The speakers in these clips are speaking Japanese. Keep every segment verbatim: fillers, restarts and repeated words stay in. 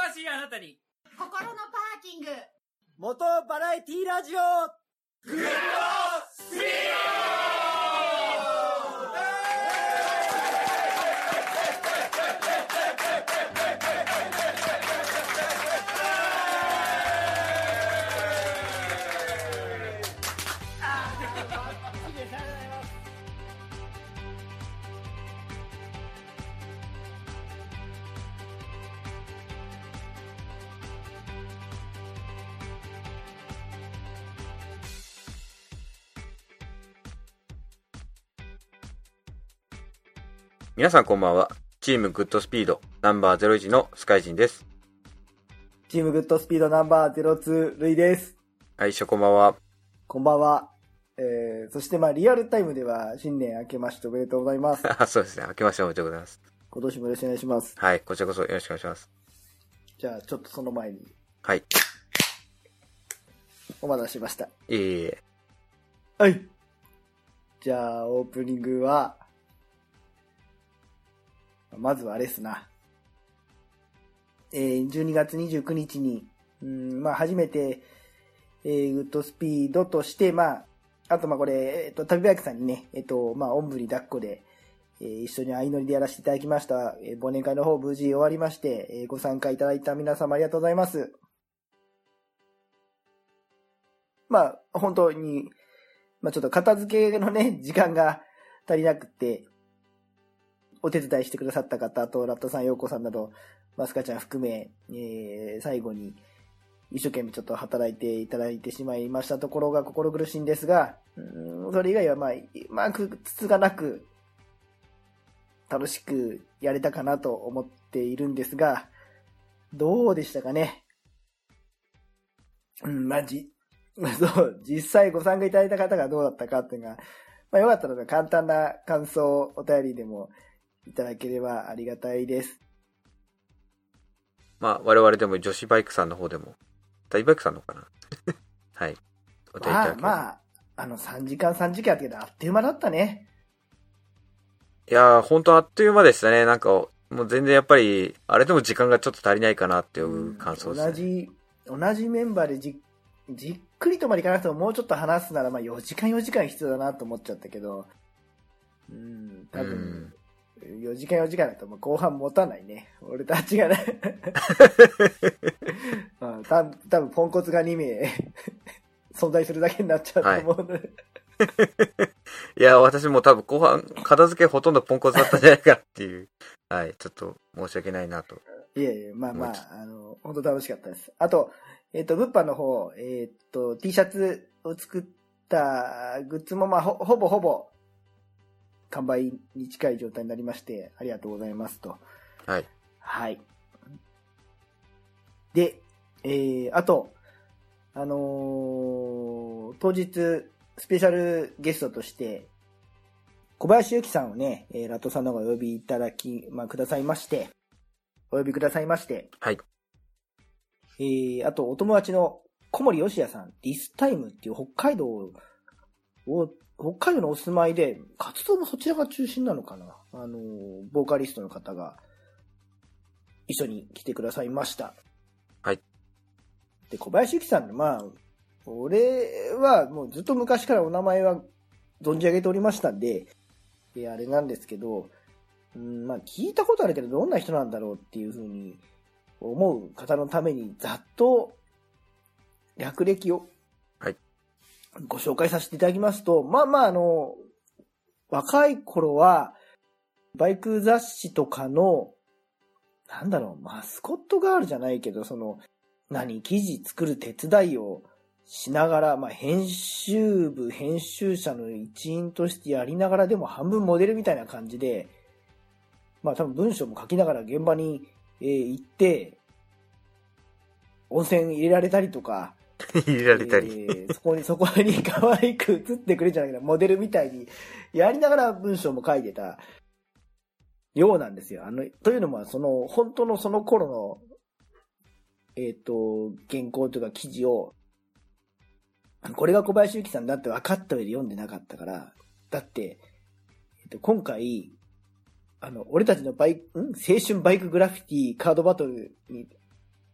しいあなたに心のパーキング元バラエティラジオグッドスピード皆さんこんばんは。チームグッドスピードナンバーゼロいちのスカイジンです。 チームグッドスピードナンバーゼロツールイです。 はい、しょこんばんは。 こんばんは。えー、そしてまあリアルタイムでは新年明けましておめでとうございます。 そうですね。明けましておめでとうございます。 今年もよろしくお願いします。 はい、こちらこそよろしくお願いします。 じゃあちょっとその前に。 はい。 お待たせしました。 いえいえ。 はい。じゃあオープニングは、まずはあれですな。えー、じゅうにがつにじゅうくにちに、うん、まあ初めて、えー、グッドスピードとして、まあ、あとまあこれ、えっと、旅バイクさんにね、えっと、まあ、おんぶに抱っこで、えー、一緒に相乗りでやらせていただきました。えー、忘年会の方無事終わりまして、えー、ご参加いただいた皆様ありがとうございます。まあ、本当に、まあちょっと片付けのね、時間が足りなくて、お手伝いしてくださった方、あと、ラットさん、ヨーコさんなど、マスカちゃん含め、えー、最後に、一生懸命ちょっと働いていただいてしまいましたところが心苦しいんですが、うん、それ以外はまあ、うまくつつがなく、楽しくやれたかなと思っているんですが、どうでしたかね。うん、まあ、じ、そう、実際ご参加いただいた方がどうだったかっていうのが、まあ、よかったので簡単な感想、お便りでもいただければありがたいです。 まあ、我々でも女子バイクさんの方でも、旅バイクさんのかなはい。お便りいただければ。 まあ、まあ、あの、さんじかんさんじかんってけど、あっという間だったね。 いやー、ほんとあっという間でしたね。なんか、もう全然やっぱり、あれでも時間がちょっと足りないかなっていう感想ですね。 同じ、同じメンバーでじ、じっくりとまでいかなくてももうちょっと話すなら、まあよじかんよじかん必要だなと思っちゃったけど、うん、多分、よじかんよじかんだと後半持たないね。俺たちがね。うん、た多分ポンコツがにめい存在するだけになっちゃうと思うので、はい。 いや、私も多分後半、片付けほとんどポンコツだったんじゃないかっていう。はい、ちょっと申し訳ないなと。 いやいや、まあまあ、あの、本当楽しかったです。あと、えっと、物販の方、えっと、T シャツを作ったグッズもまあ、ほ、ほぼほぼ、完売に近い状態になりまして、ありがとうございますと。 はい。 はい。で、えー、あと、あのー、当日、スペシャルゲストとして、小林由紀さんをね、えー、ラットさんの方がお呼びいただき、まあ、くださいまして、お呼びくださいまして、 はい。 えー、あと、お友達の小森義也さん、ディスタイムっていう北海道を、北海道のお住まいで、活動もそちらが中心なのかな、あの、ボーカリストの方が、一緒に来てくださいました。 はい。 で、小林由紀さん、まあ、俺はもうずっと昔からお名前は存じ上げておりましたんで、であれなんですけど、うん、まあ聞いたことあるけどどんな人なんだろうっていうふうに思う方のためにざっと略歴をご紹介させていただきますと、まあまああの、若い頃はバイク雑誌とかの、なんだろう、マスコットガールじゃないけど、その、何、記事作る手伝いをしながら、まあ、編集部、編集者の一員としてやりながら、でも半分モデルみたいな感じで、まあ多分文章も書きながら現場に、えー、行って、温泉入れられたりとか、 入れられたり、 えー、そこに、そこに可愛く写ってくれじゃないけど、モデルみたいにやりながら文章も書いてたようなんですよ。あの、というのも、その、本当のその頃の、えっと、原稿というか記事を、これが小林由紀さんだって分かった上で読んでなかったから、だって、えっと、今回、あの、俺たちのバイク、ん青春バイクグラフィティカードバトルに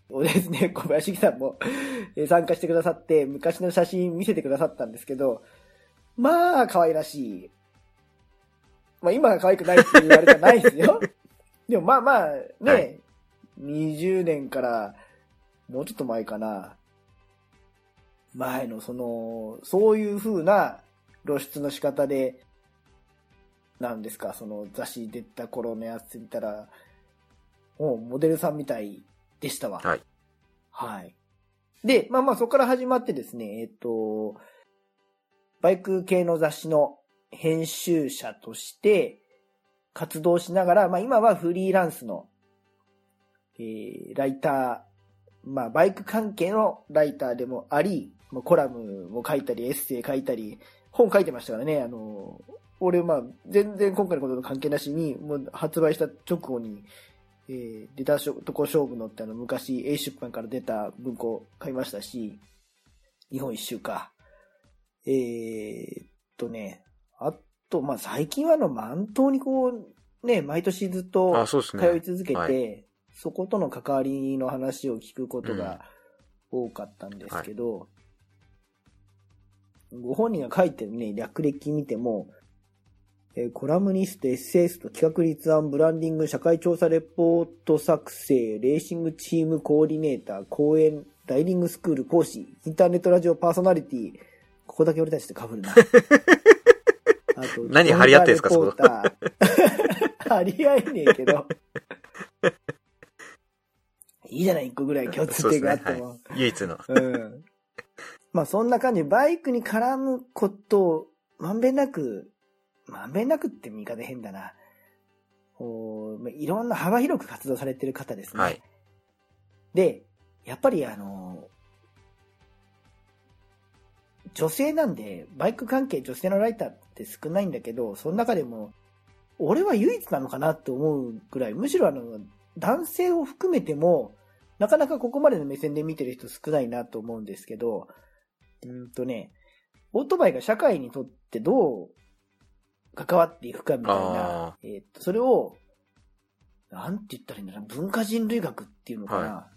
をですね、小林さんも参加してくださって、昔の写真見せてくださったんですけど、まあ、可愛らしい。まあ、今が可愛くないって言われたらないですよ。でもまあまあ、ね、はい、にじゅうねんから、もうちょっと前かな。前の、その、そういう風な露出の仕方で、なんですか、その雑誌出た頃のやつ見たら、もうモデルさんみたいでしたわ。 はい。 はい。で、まあまあそこから始まってですね、えっと、バイク系の雑誌の編集者として活動しながら、まあ今はフリーランスの、えー、ライター、まあバイク関係のライターでもあり、コラムも書いたり、エッセイ書いたり、本書いてましたからね、あの、俺まあ全然今回のことと関係なしに、もう発売した直後に、えー、出たとこ勝負のってあの昔 A 出版から出た文庫買いましたし、日本一周か。えー、っとね、あと、まあ、最近はあの、満島にこう、ね、毎年ずっと通い続けて、そ,、ねはい、そことの関わりの話を聞くことが多かったんですけど、うんはい、ご本人が書いてるね、略歴見ても、えー、コラムニスト、エッセイスト、企画立案、ブランディング、社会調査レポート作成、レーシングチームコーディネーター、講演、ライディングスクール講師、インターネットラジオパーソナリティ、ここだけ俺たちって被るな。あと何張り合ってんすか、そこ。 張り合えねえけど。いいじゃない、一個ぐらい共通点があっても。 ねはい、唯一の。 うん。まあそんな感じで、バイクに絡むことを、まんべんなく、まんべんなくって言い方変だな。おいろんな幅広く活動されてる方ですね。 はい。 で、やっぱりあの、女性なんで、バイク関係女性のライターって少ないんだけど、その中でも、俺は唯一なのかなって思うぐらい、むしろあの、男性を含めても、なかなかここまでの目線で見てる人少ないなと思うんですけど、うんとね、オートバイが社会にとってどう関わっていくかみたいな、えっと、それを、なんて言ったらいいんだろう、文化人類学っていうのかな。はい、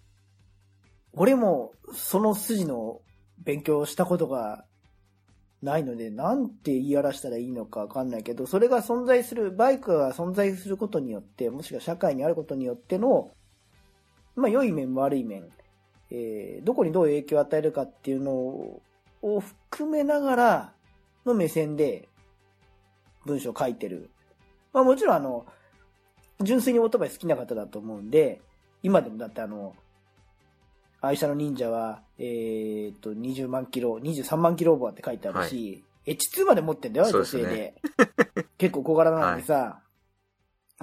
俺もその筋の勉強したことがないので、なんて言い表したらいいのかわかんないけど、それが存在する、バイクが存在することによって、もしくは社会にあることによっての、まあ良い面も悪い面、えー、どこにどう影響を与えるかっていうのを含めながらの目線で文章を書いてる。まあもちろんあの、純粋にオートバイ好きな方だと思うんで、今でもだってあの、愛車の忍者は、えー、っと、にじゅうまんキロ、にじゅうさんまんキロオーバーって書いてあるし、はい、エイチツー まで持ってんだよ、女性で。ね、結構小柄なのにさ、はい、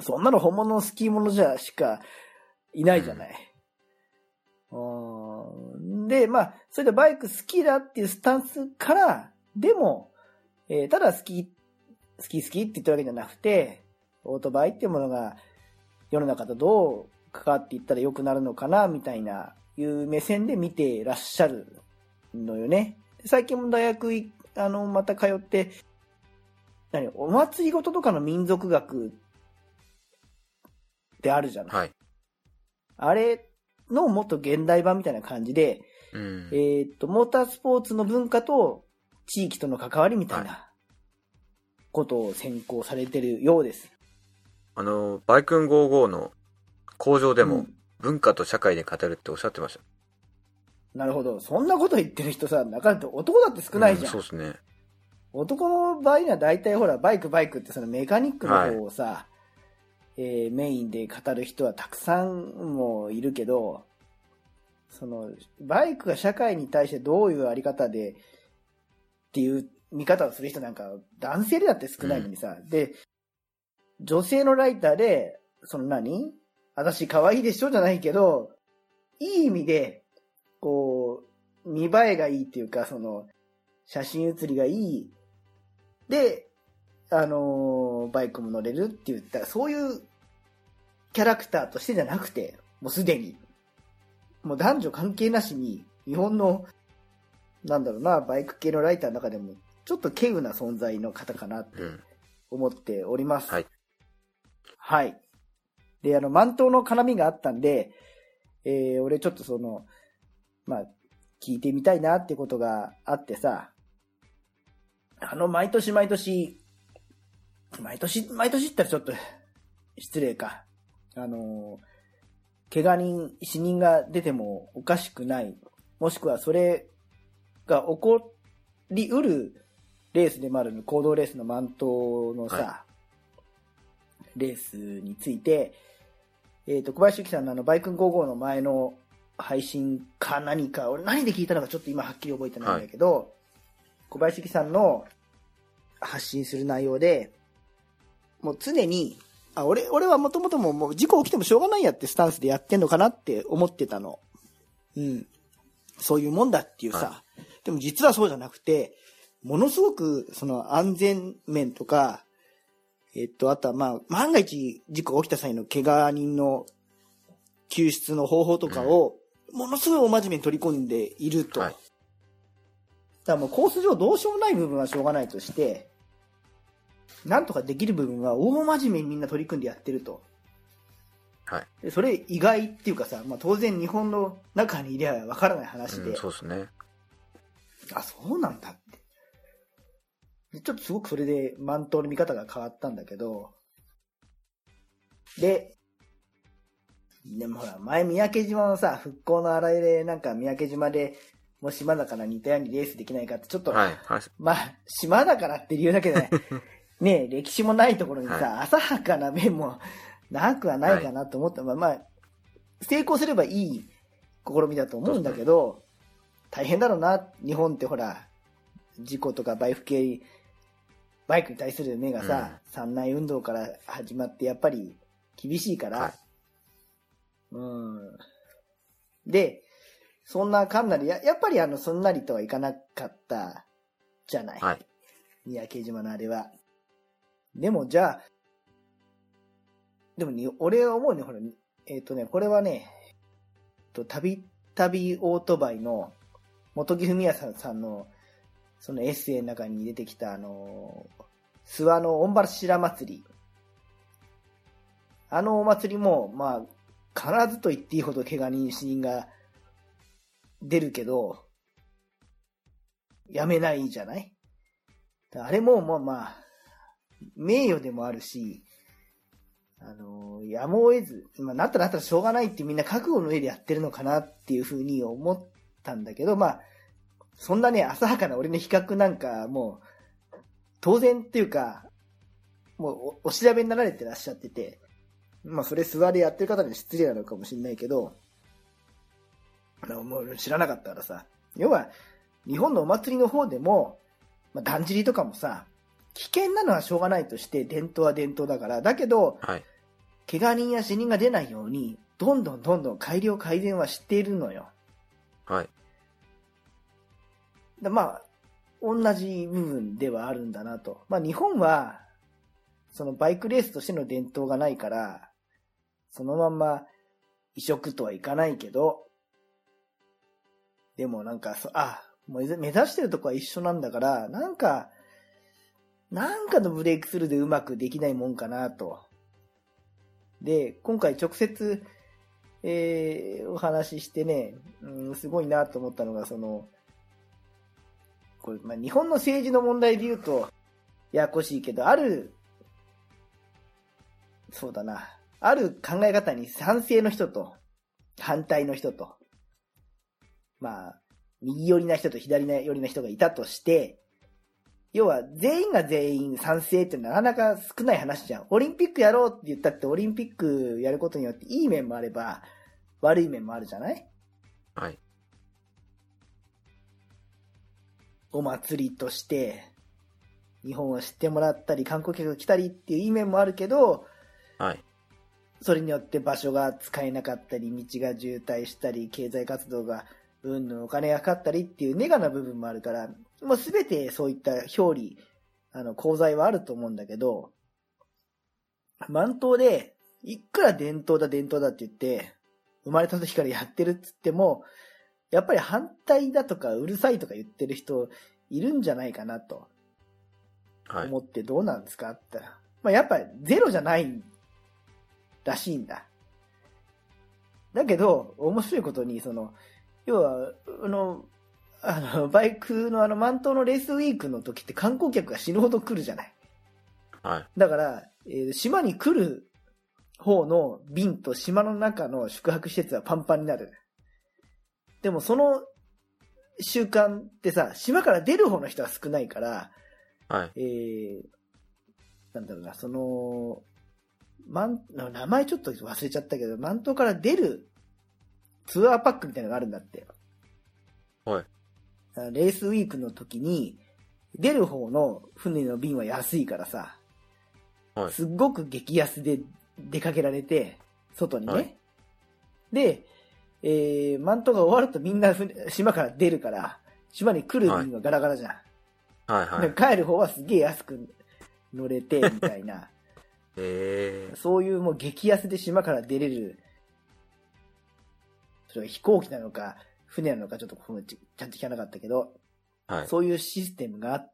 そんなの本物のスキーものじゃしかいないじゃない。うん、で、まあ、それでバイク好きだっていうスタンスから、でも、えー、ただ好き、好き好きって言ってるわけじゃなくて、オートバイっていうものが世の中とどう関わっていったら良くなるのかな、みたいな、いう目線で見ていらっしゃるのよね。最近も大学い、あの、また通って、何、お祭りごととかの民族学ってあるじゃない。 はい。 あれのもっと現代版みたいな感じで、 うん、 えっと、モータースポーツの文化と地域との関わりみたいなことを専攻されてるようです。 あの、バイクンごじゅうごの工場でも、うん文化と社会で語るっておっしゃってました。 なるほど。そんなこと言ってる人さ、なかなか男だって少ないじゃん。 うん、そうですね。 男の場合には大体ほら、バイクバイクってそのメカニックの方をさ、はい、えー、メインで語る人はたくさんもいるけど、その、バイクが社会に対してどういうあり方でっていう見方をする人なんか男性でだって少ないのにさ、うん、で、女性のライターで、その何私可愛いでしょじゃないけど、いい意味で、こう、見栄えがいいっていうか、その、写真写りがいい。で、あのー、バイクも乗れるって言ったら、そういうキャラクターとしてじゃなくて、もうすでに、もう男女関係なしに、日本の、なんだろうな、バイク系のライターの中でも、ちょっと稀有な存在の方かなって思っております。 うん、はい。 はい。で、あの、満島の絡みがあったんで、 えー、俺ちょっとその、まあ、聞いてみたいなってことがあってさ、あの、毎年毎年、毎年、毎年って言ったらちょっと失礼か。あの、怪我人、死人が出てもおかしくない。もしくはそれが起こりうるレースでもある行動レースのマントのさ、 はレースについて、えっと、小林幸さんのあの、バイクンごじゅうごの前の配信か何か、俺何で聞いたのかちょっと今はっきり覚えてないんだけど、はい、小林幸さんの発信する内容で、もう常に、あ、俺、俺はもともとももう事故起きてもしょうがないやってスタンスでやってんのかなって思ってたの。うん。そういうもんだっていうさ。はい、でも実はそうじゃなくて、ものすごくその安全面とか、えっと、あとはまあ、万が一事故が起きた際の怪我人の救出の方法とかを、ものすごいお真面目に取り込んでいると。はい、だからもうコース上どうしようもない部分はしょうがないとして、なんとかできる部分は大真面目にみんな取り組んでやってると。 はい。 でそれ意外っていうかさ、まあ当然日本の中にいりゃわからない話で、 うん。そうですね。 あ、そうなんだって。ちょっとすごくそれで満頭の見方が変わったんだけど、で、でもほら、前三宅島のさ、復興のあらゆれなんか三宅島で、もう島だから似たようにレースできないかって、ちょっと、 はい、 まあ、島だからって理由だけでね、ねえ、歴史もないところにさ、はい、浅はかな面もなくはないかなと思った。はい、まあ、まあ、成功すればいい試みだと思うんだけど、大変だろうな。日本ってほら、事故とかバイク系、バイクに対する目がさ、うん、山内運動から始まってやっぱり厳しいから、はい、うん。で、そんなかんなりや、やっぱりあの、そんなりとはいかなかったじゃない。 はい。 三宅島のあれは。でもじゃあ、でもに、俺は思うね、ほら、えっとね、これはね、と、たびたびオートバイの本木文也さんの、そのエッセイの中に出てきた、あの、諏訪の御柱祭り。あのお祭りも、まあ、必ずと言っていいほど怪我人、死人が出るけど、やめないじゃない？あれも、まあまあ、名誉でもあるし、あの、やむを得ず、まあ、なったらなったらしょうがないってみんな覚悟の上でやってるのかなっていうふうに思ったんだけど、まあ、そんなね、浅はかな俺の比較なんか、もう、当然っていうか、もうお、お調べになられてらっしゃってて、まあ、それ座りやってる方には失礼なのかもしれないけど、もう知らなかったからさ、要は、日本のお祭りの方でも、まあ、だんじりとかもさ、危険なのはしょうがないとして伝統は伝統だから、だけど、 はい、 怪我人や死人が出ないようにどんどんどんどん改良改善はしているのよ。 はい。 だまあ同じ部分ではあるんだなと。まあ日本はそのバイクレースとしての伝統がないからそのまんま移植とはいかないけど、でもなんかそあもう目指してるとこは一緒なんだから、なんかなんかのブレイクスルーでうまくできないもんかなと。で、今回直接、えー、お話ししてね、うん、すごいなと思ったのが、その、これ、まあ、日本の政治の問題で言うと、ややこしいけど、ある、そうだな、ある考え方に賛成の人と、反対の人と、まあ、右寄りな人と左寄りな人がいたとして、要は全員が全員賛成ってなかなか少ない話じゃん。オリンピックやろうって言ったってオリンピックやることによっていい面もあれば悪い面もあるじゃない？ はい。 お祭りとして日本を知ってもらったり観光客が来たりっていういい面もあるけど、 はい。それによって場所が使えなかったり道が渋滞したり経済活動がうんぬんお金がかかったりっていうネガな部分もあるから、もうすべてそういった表裏、あの、功罪はあると思うんだけど、満島で、いくら伝統だ伝統だって言って、生まれた時からやってるって言っても、やっぱり反対だとかうるさいとか言ってる人いるんじゃないかなと思ってどうなんですかって言ったら、まあやっぱりゼロじゃないらしいんだ。 だけど、面白いことに、その、要は、あの、あの、バイクのあの、満島のレースウィークの時って観光客が死ぬほど来るじゃない。 はい。 だから、えー島に来る方の便と島の中の宿泊施設はパンパンになる。でもその習慣ってさ、島から出る方の人は少ないから、 はい。 えー、なんだろうな、その、満名前ちょっと忘れちゃったけど、満島から出るツアーパックみたいなのがあるんだって。 はい。 レースウィークの時に、出る方の船の便は安いからさ、 はい。 すっごく激安で出かけられて、外にね。 はい、 で、えー、マントが終わるとみんな船島から出るから、島に来る便はガラガラじゃん。 はいはい。 で帰る方はすげえ安く乗れて、みたいな。 へえ。 そういうもう激安で島から出れる、それは飛行機なのか、船なのかちょっとちゃんと聞かなかったけど、 はい。 そういうシステムがあって、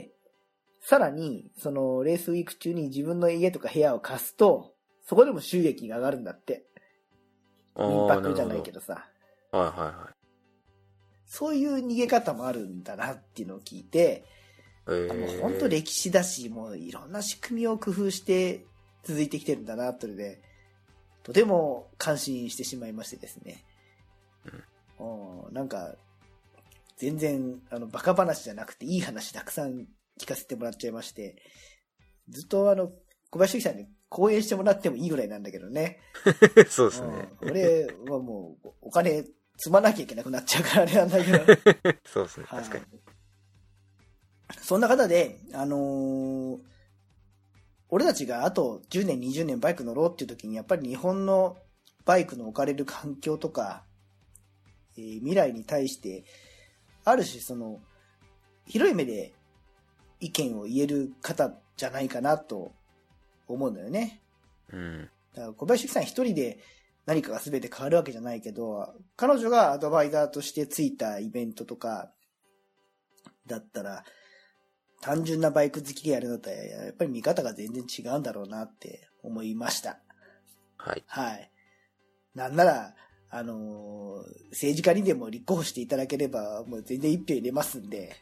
さらに、そのレースウィーク中に自分の家とか部屋を貸すと、そこでも収益が上がるんだって。民泊じゃないけどさ。 はいはいはい。 そういう逃げ方もあるんだなっていうのを聞いて、 えー、 もう本当歴史だし、もういろんな仕組みを工夫して続いてきてるんだなというので、とても感心してしまいましてですね。うん、なんか、全然、あの、バカ話じゃなくていい話たくさん聞かせてもらっちゃいまして、ずっとあの、小林さんに講演してもらってもいいぐらいなんだけどね。 そうですね。 うん、俺はもう、お金積まなきゃいけなくなっちゃうからあれなんだけど。 そうですね、確かに。 そんな方で、あのー、俺たちがあとじゅうねん、にじゅうねんバイク乗ろうっていう時に、やっぱり日本のバイクの置かれる環境とか、えー、未来に対して、ある種その、広い目で意見を言える方じゃないかなと思うんだよね。 うん。 だから小林さん一人で何かが全て変わるわけじゃないけど、彼女がアドバイザーとしてついたイベントとか、だったら、単純なバイク好きがやるのとやっぱり見方が全然違うんだろうなって思いました。 はい。 はい。なんなら、あのー、政治家にでも立候補していただければ、もう全然一票入れますんで。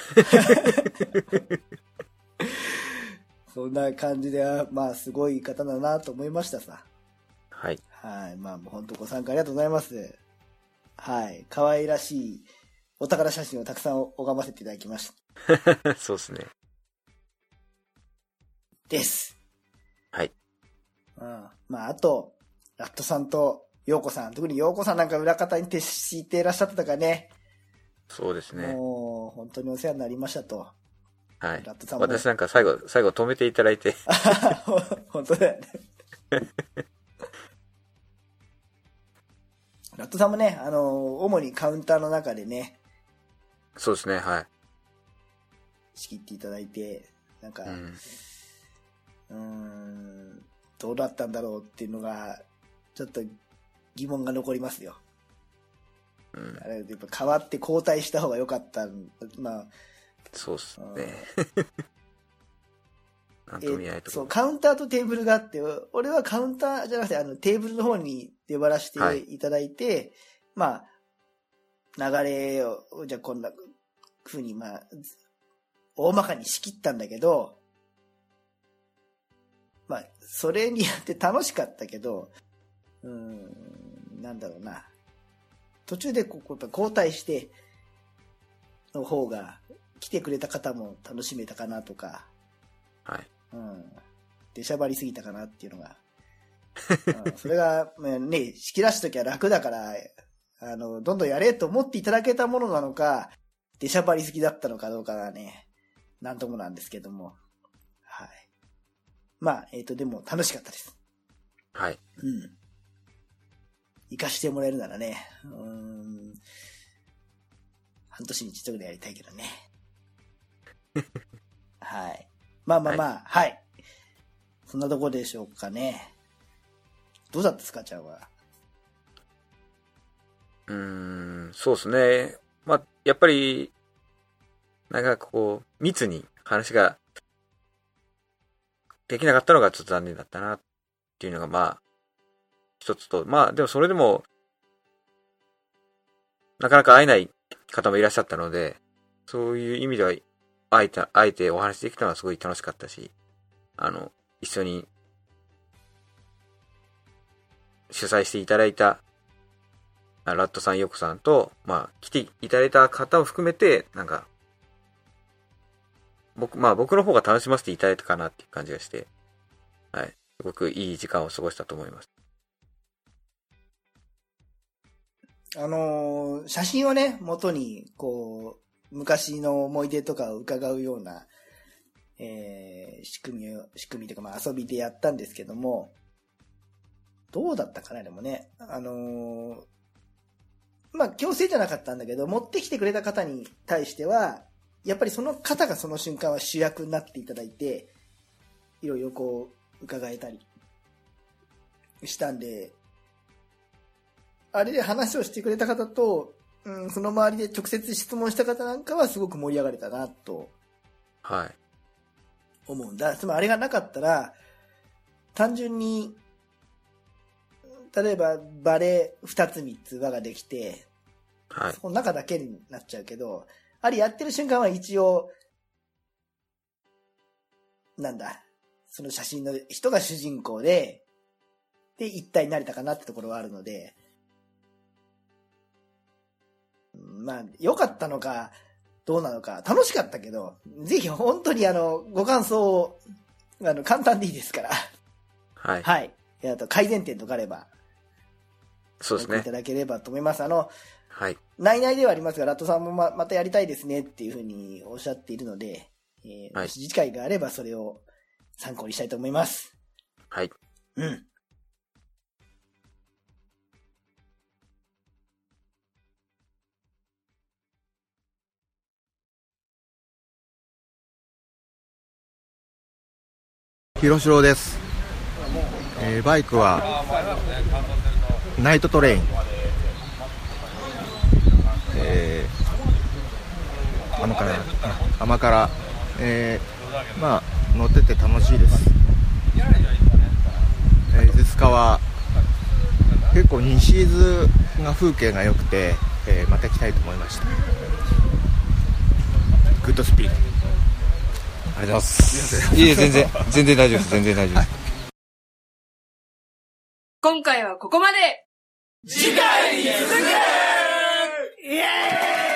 そんな感じで、まあ、すごい方だなと思いましたさ。 はい。 はい。まあ、もう本当ご参加ありがとうございます。はい。可愛らしいお宝写真をたくさん拝ませていただきました。 そうですね。 です。 はい。 うん。まあ、あと、ラットさんと、ヨーコさん、特にヨーコさんなんか裏方に徹していらっしゃってたからね。 そうですね。 もう、本当にお世話になりましたと。 はい。 ラットさんも私なんか最後、最後止めていただいて。 本当だよね。ラットさんもね、あの、主にカウンターの中でね。 そうですね、はい。 仕切っていただいて、なんか、 うん、 うーん、どうだったんだろうっていうのが、ちょっと疑問が残りますよ。うん、あれやっぱ変わって交代した方が良かった。まあ、 そうっすね。なんとも言えないところ。 そう、カウンターとテーブルがあって、俺はカウンターじゃなくて、あの、テーブルの方に出張らせていただいて、はい、まあ、流れを、じゃあこんな風に、まあ、大まかに仕切ったんだけど、まあ、それによって楽しかったけど、うーん、なんだろうな。途中でこう、やっぱ交代して、の方が、来てくれた方も楽しめたかなとか、 はい。 うん。出しゃばりすぎたかなっていうのが。うん、それが、ね、仕切らすときは楽だから、あの、どんどんやれと思っていただけたものなのか、出しゃばりすぎだったのかどうかはね、なんともなんですけども。はい。まあ、えっと、でも楽しかったです。 はい。 うん。活かしてもらえるならね、うーん、半年に一度ぐらいやりたいけどね。はい。まあまあまあ、はい、はい。そんなとこでしょうかね。どうだったですか、ちゃんは。 うーん、そうですね。まあ、やっぱり、なんかこう、密に話ができなかったのがちょっと残念だったなっていうのが、まあ、一一つと、まあでもそれでも、なかなか会えない方もいらっしゃったので、そういう意味では、会えた、会えてお話できたのはすごい楽しかったし、あの、一緒に主催していただいた、ラットさん、ヨコさんと、まあ、来ていただいた方を含めて、なんか、僕、まあ僕の方が楽しませていただいたかなっていう感じがして、はい。すごくいい時間を過ごしたと思います。 あのー、写真をね、元に、こう、昔の思い出とかを伺うような、えー、仕組みを、仕組みというか、まあ遊びでやったんですけども、どうだったかな、でもね。あのー、まあ強制じゃなかったんだけど、持ってきてくれた方に対しては、やっぱりその方がその瞬間は主役になっていただいて、いろいろこう、伺えたりしたんで、あれで話をしてくれた方と、うん、その周りで直接質問した方なんかはすごく盛り上がれたなと、 はい。 思うんだ。つまりあれがなかったら、単純に、例えばバレー二つ三つ輪ができて、 はい。 その中だけになっちゃうけど、あれやってる瞬間は一応、なんだ、その写真の人が主人公で、で、一体になれたかなってところはあるので、まあ、良かったのか、どうなのか、楽しかったけど、ぜひ本当にあの、ご感想を、あの、簡単でいいですから。 はい。 はい。あと、改善点とかあれば、 そうですねいた。だければと思います。あの、 はい。 内々ではありますが、ラットさんもま、またやりたいですねっていうふうにおっしゃっているので、えーはいもし次回があればそれを参考にしたいと思います。 はい。 うん。 広城です、えー、バイクはナイトトレイン、えー、甘辛甘辛、えー、まあ乗ってて楽しいです。えー、伊豆スカは結構西伊豆が風景が良くて、えー、また来たいと思いました。グッドスピード。ありがとうございます。 いえ、全然、全然大丈夫です。全然大丈夫です。 今回はここまで。 次回に続くイエーイ